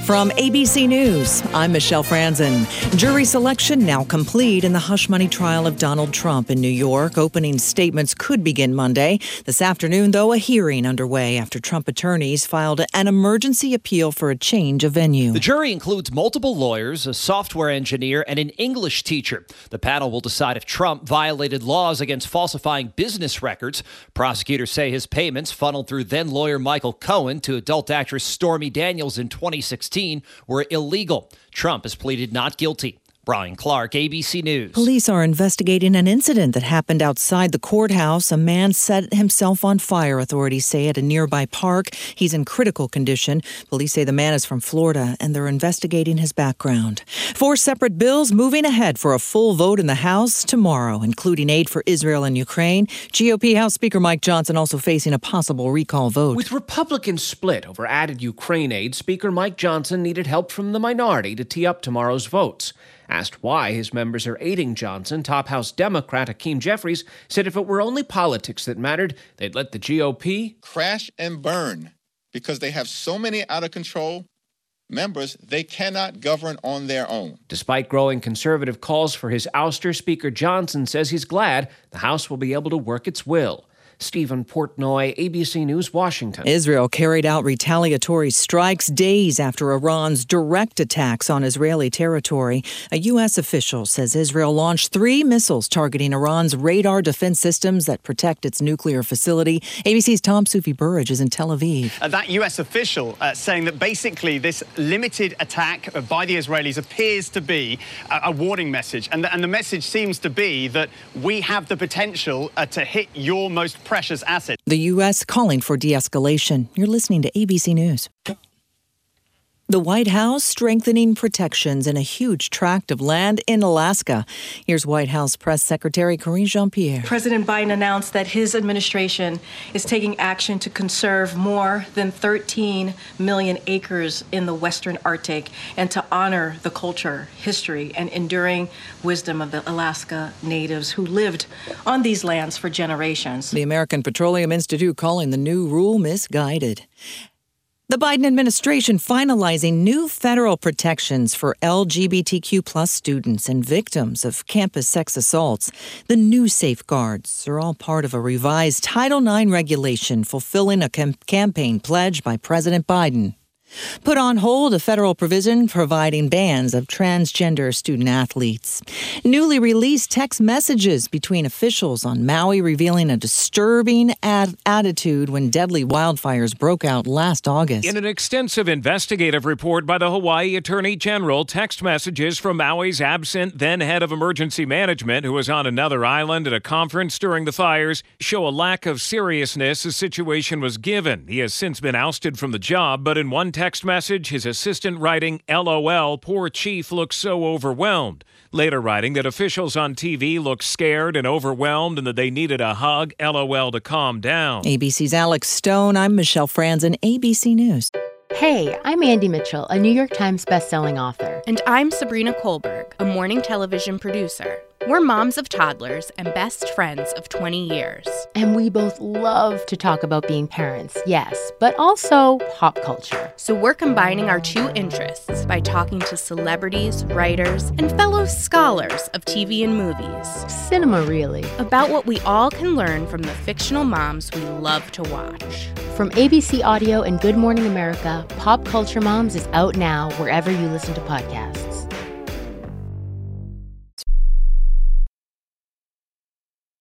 From ABC News, I'm Michelle Franzen. Jury selection now complete in the hush money trial of Donald Trump in New York. Opening statements could begin Monday. This afternoon, though, a hearing underway after Trump attorneys filed an emergency appeal for a change of venue. The jury includes multiple lawyers, a software engineer, and an English teacher. The panel will decide if Trump violated laws against falsifying business records. Prosecutors say his payments funneled through then-lawyer Michael Cohen to adult actress Stormy Daniels in 2016 were illegal. Trump has pleaded not guilty. Brian Clark, ABC News. Police are investigating an incident that happened outside the courthouse. A man set himself on fire, authorities say, at a nearby park. He's in critical condition. Police say the man is from Florida, and they're investigating his background. 4 separate bills moving ahead for a full vote in the House tomorrow, including aid for Israel and Ukraine. GOP House Speaker Mike Johnson also facing a possible recall vote. With Republicans split over added Ukraine aid, Speaker Mike Johnson needed help from the minority to tee up tomorrow's votes. Asked why his members are aiding Johnson, top House Democrat Hakeem Jeffries said if it were only politics that mattered, they'd let the GOP crash and burn because they have so many out of control members, they cannot govern on their own. Despite growing conservative calls for his ouster, Speaker Johnson says he's glad the House will be able to work its will. Stephen Portnoy, ABC News, Washington. Israel carried out retaliatory strikes days after Iran's direct attacks on Israeli territory. A U.S. official says Israel launched 3 missiles targeting Iran's radar defense systems that protect its nuclear facility. ABC's Tom Sufi Burridge is in Tel Aviv. That U.S. official saying that basically this limited attack by the Israelis appears to be a warning message. And the message seems to be that we have the potential to hit your most precious asset. The U.S. calling for de-escalation. You're listening to ABC News. The White House strengthening protections in a huge tract of land in Alaska. Here's White House Press Secretary Karine Jean-Pierre. President Biden announced that his administration is taking action to conserve more than 13 million acres in the Western Arctic and to honor the culture, history, and enduring wisdom of the Alaska natives who lived on these lands for generations. The American Petroleum Institute calling the new rule misguided. The Biden administration finalizing new federal protections for LGBTQ plus students and victims of campus sex assaults. The new safeguards are all part of a revised Title IX regulation fulfilling a campaign pledge by President Biden. Put on hold a federal provision providing bans of transgender student athletes. Newly released text messages between officials on Maui revealing a disturbing attitude when deadly wildfires broke out last August. In an extensive investigative report by the Hawaii Attorney General, text messages from Maui's absent then head of emergency management, who was on another island at a conference during the fires, show a lack of seriousness the situation was given. He has since been ousted from the job, but in one text message, his assistant writing, LOL, poor chief looks so overwhelmed. Later writing that officials on TV looked scared and overwhelmed and that they needed a hug, LOL, to calm down. ABC's Alex Stone. I'm Michelle Franzen, ABC News. Hey, I'm Andy Mitchell, a New York Times bestselling author. And I'm Sabrina Kohlberg, a morning television producer. We're moms of toddlers and best friends of 20 years. And we both love to talk about being parents, yes, but also pop culture. So we're combining our 2 interests by talking to celebrities, writers, and fellow scholars of TV and movies. Cinema, really. About what we all can learn from the fictional moms we love to watch. From ABC Audio and Good Morning America, Pop Culture Moms is out now wherever you listen to podcasts.